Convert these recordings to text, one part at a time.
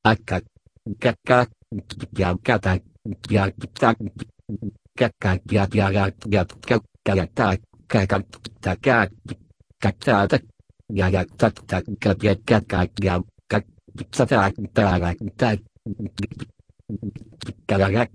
aka kaka ya kata ya ta kaka ya kaka kaka taka kaka ya ta kaka kaka ya kaka ta kaka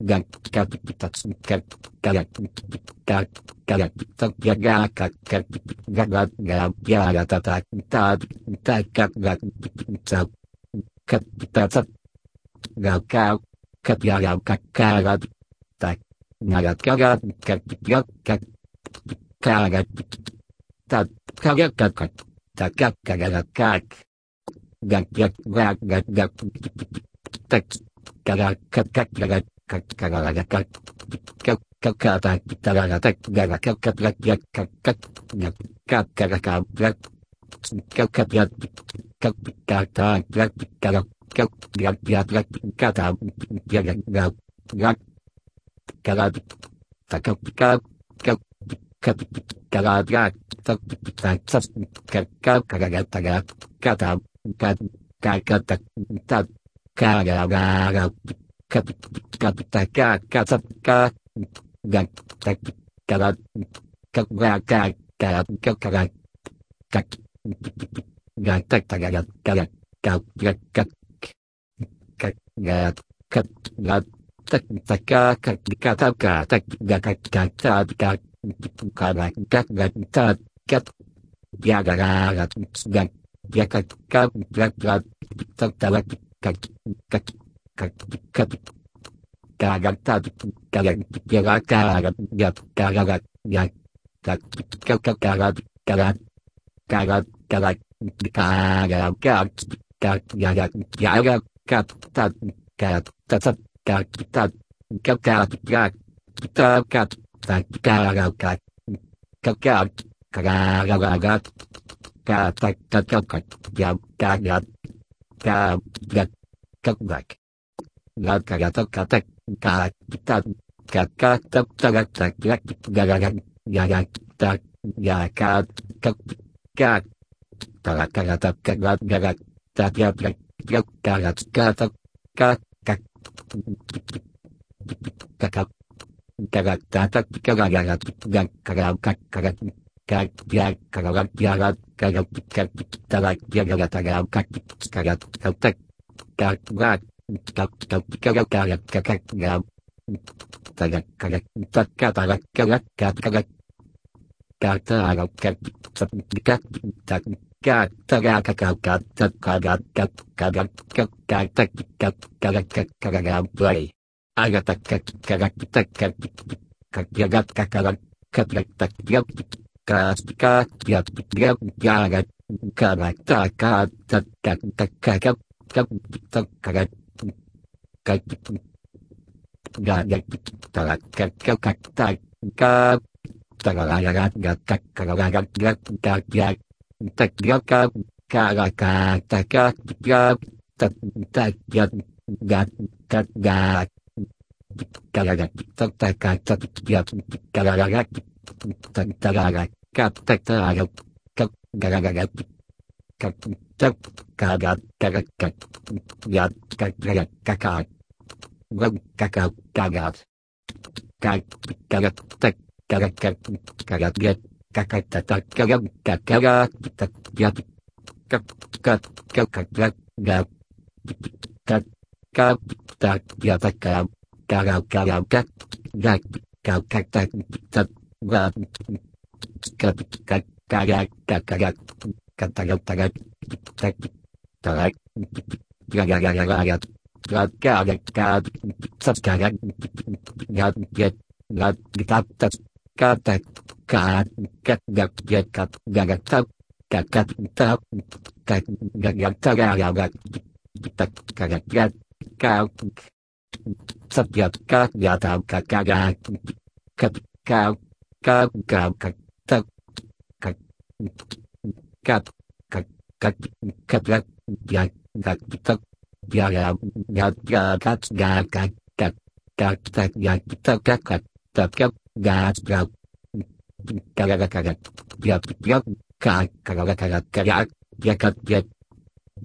gạo cao cắt gạo cắt ca gạo tại nhà gạo cao gạo cắt gạo cắt ca gạo ta cao gạo cắt cắt ta cắt ca gạo cắt gạo gạo gạo gạo gạo cắt ca gạo cắt cắt gạo cắt ca gạo cắt cắt cắt cắt ta ta gạo cắt gạo cắt cắt gạo cắt cắt cắt gạo cắt ca gạo cắt cắt cắt gạo cắt cắt ta gạo cắt các gạt các tạo gạt gạt các gạt gạt cắt gạt tất cả các tất cả tất gạt gạt gạt gạt gạt gạt gạt gạt gạt gạt ya gạt gạt gạt ya gạt gạt gạt gạt tất cả gạt gạt gạt gạt gạt gạt gạt gạt ya gạt gạt gạt gạt gạt gạt gạt gạt gạt gạt gạt gạt gạt gạt ta ta ta ta ta ta ta ta ta ta ta ta ta gạo cát gạo cát gạo gạo gạo gạo ta ta ta ta gạo gạo gạo gạo gạo gạo gạo gạo gạo gạo gạo ta ta ta gạo gạo ta ta gạo ta gạo gạo gạo gạo gạo ta gạo gạo gạo gạo ta gạo gạo ta gạo gạo ta gạo gạo gạo gạo ta các các các các các các các các các các các các các các ya các các ya các các các ta các ya các ta các các các các các các các các các các các ya ta các các ta các ta các các các các các ta các các các các ta ra các các các các các các các các các các các các các các các play aga tak các các tak các các ya các các các các tak ya các các ya ya ya các các ta các tak các tak các các tak các các ya ya ta các các các ta các ta ga ga ga ga các các ga ga ga các ya ta ga ga ga ga ga ta ga ga ta ta ga ga ga ga ga ga ga ta ta ga ta ya ga ga ga ga ta ta ga ga ga ta ta ga ga ga ga ga ka ta ga ga ga ga ga ya ga ga ga ga ga ga ga ga ga ka ka ka ta ka ka ka ka ka ka ka ta ta ka ka ka ka ta ya ka ka ka ka ka ga ka ka ta ya ta ka ka ka ka ka ga ka ka ta ta ga ka ka ka ga ka ka ga ka ta ga ta ga ta ta ga ga ga ga ga ga ga ga ga ga ta ka ga ga ga ga ta ta ka ta ka ka ga ga ka ga ga ta ka ka ta ka ga ga ta ga ga ga ta ka ga ga ka ta ya ka ya ta ka ka ga ka ka ka ka ka ta ka ka ka ka ka ga ya ga ta ya ya ya ya ka ga ka ka ka ta ya ta ka ka ta ka ga ga ka ga ka ga ya ya ka ka ga ka ga ka ya ya ka ya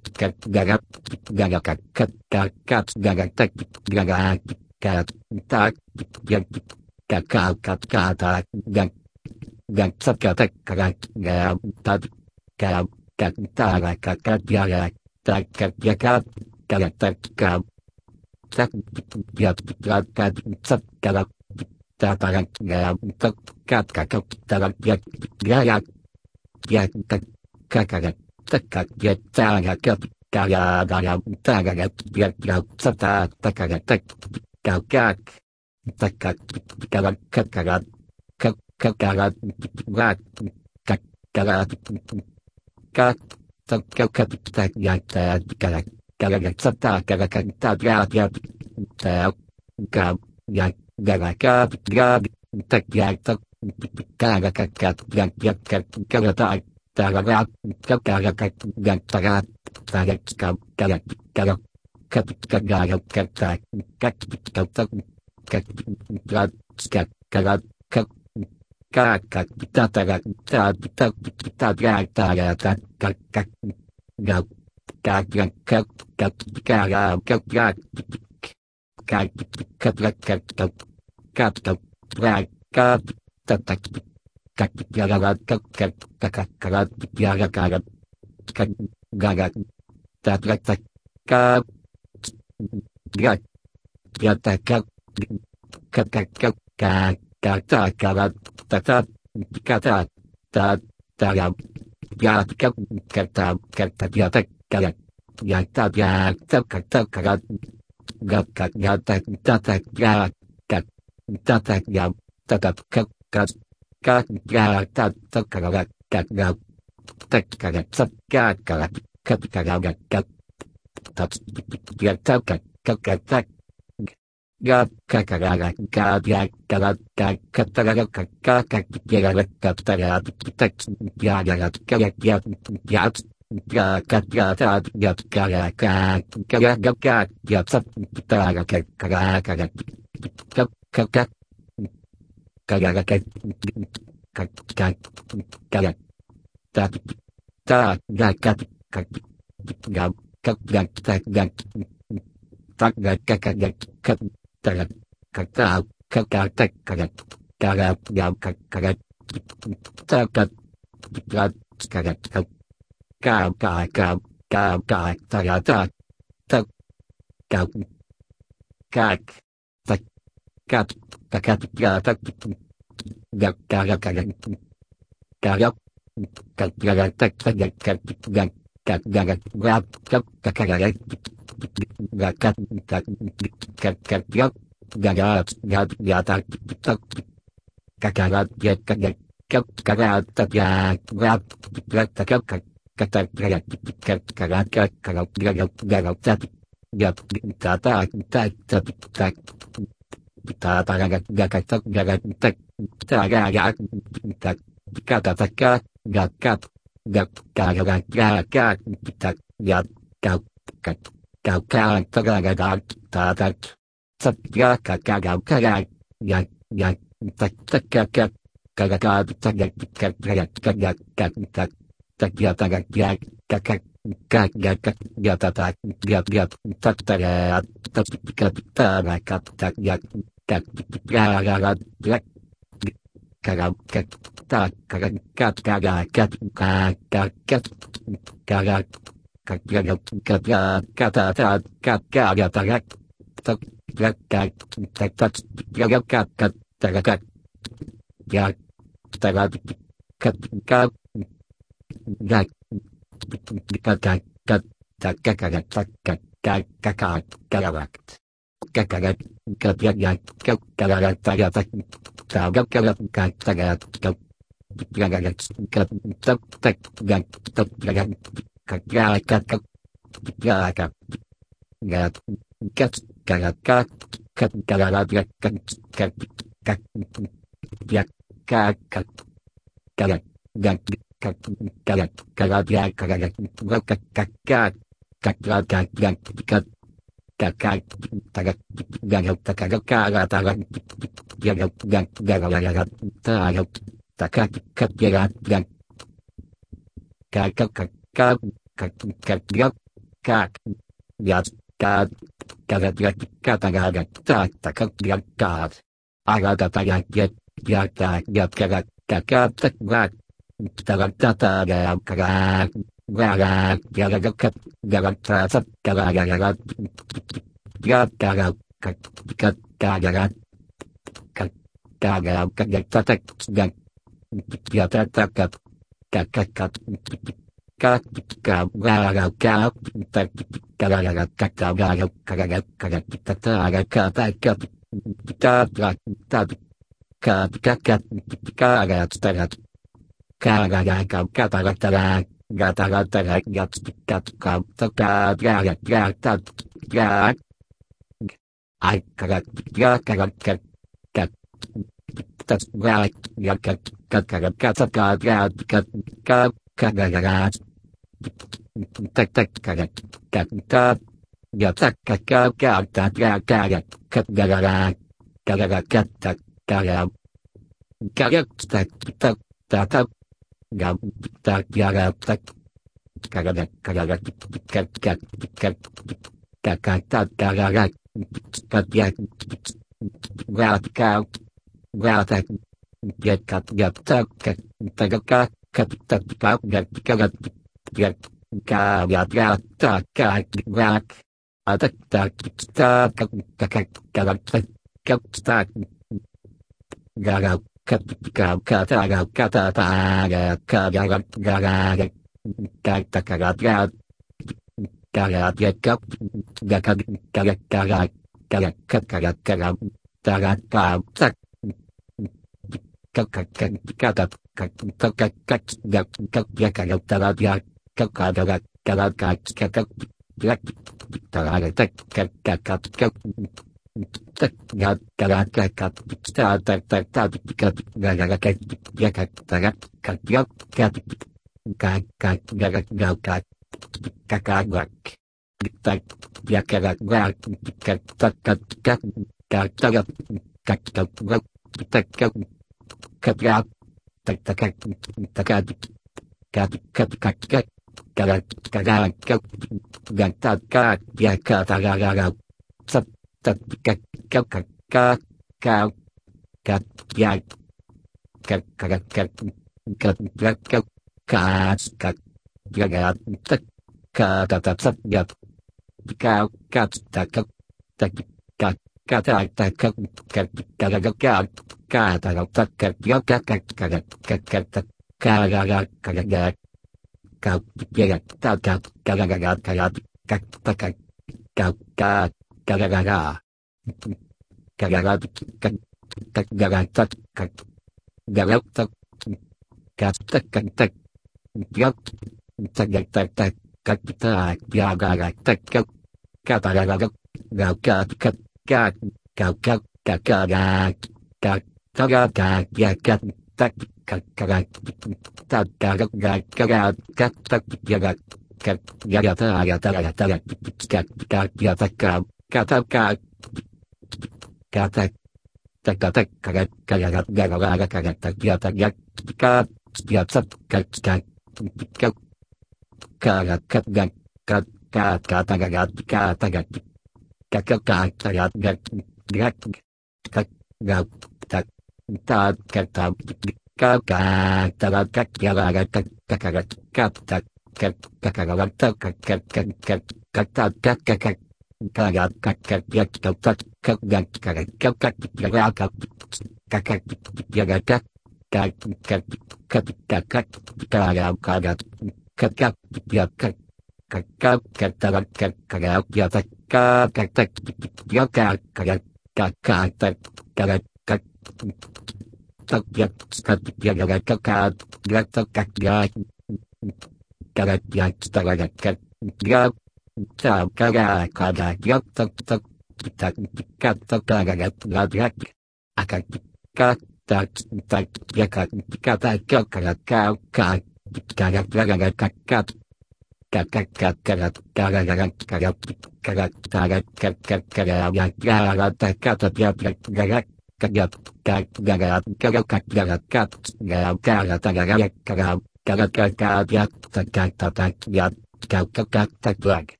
Flag